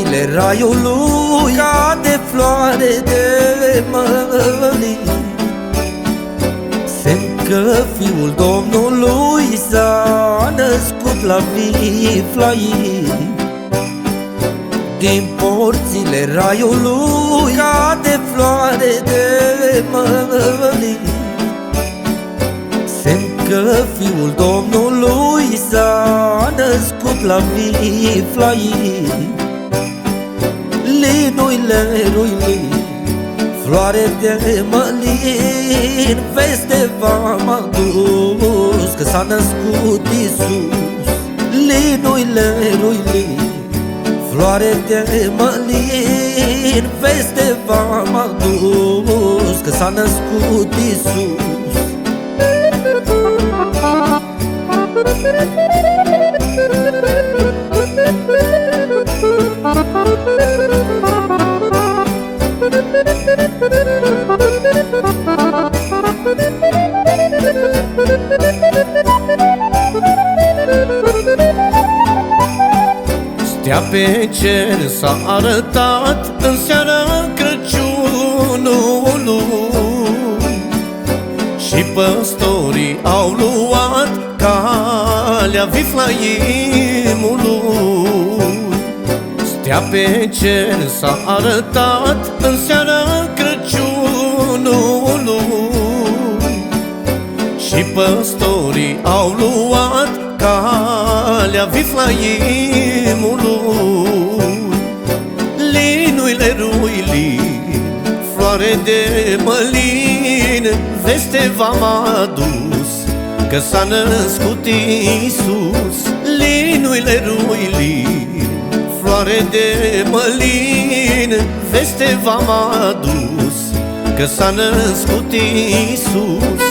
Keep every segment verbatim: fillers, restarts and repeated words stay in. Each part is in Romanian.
porțile raiului cade floare de mălii. Simt că Fiul Domnului s-a născut la Viflai. Din porțile raiului cade floare de mălii. Simt că Fiul Domnului s-a născut la Viflai. Linuile ruili, floare de mălin, veste v-am adus că s-a născut Iisus. Linuile ruili, floare de mălin, veste v-am adus că s-a născut Iisus. Stea pe cer s-a arătat în seara Crăciunului și păstorii au luat calea Viflaimului. Stea pe cer s-a arătat în seara Crăciunului și păstorii au luat calea Viflaimului. Linuile ruilin, floare de mălin, veste v-am adus că s-a născut Iisus. Linuile ruilin, floare de mălin, veste v-am adus că s-a născut Iisus.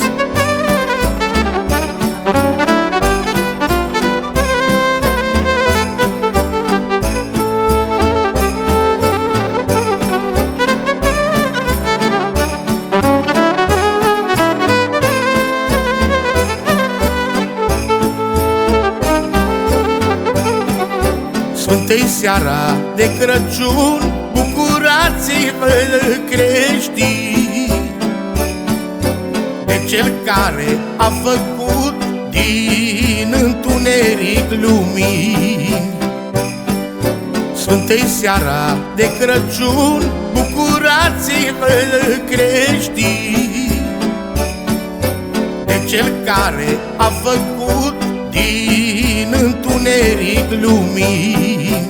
Sfântă-i seara de Crăciun, bucurați-vă creștini de Cel care a făcut din întuneric lumini. Sfântă-i seara de Crăciun, bucurați-vă creștini de Cel care a făcut din întuneric lumini.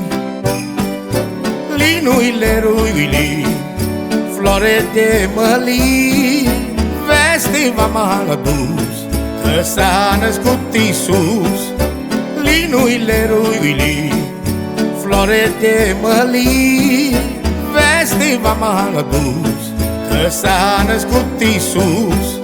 Linuile ruili, floare de mălin, veste v-am adus că s-a născut Iisus. Linuile ruili, floare de mălin, veste v-am adus că s-a născut Iisus.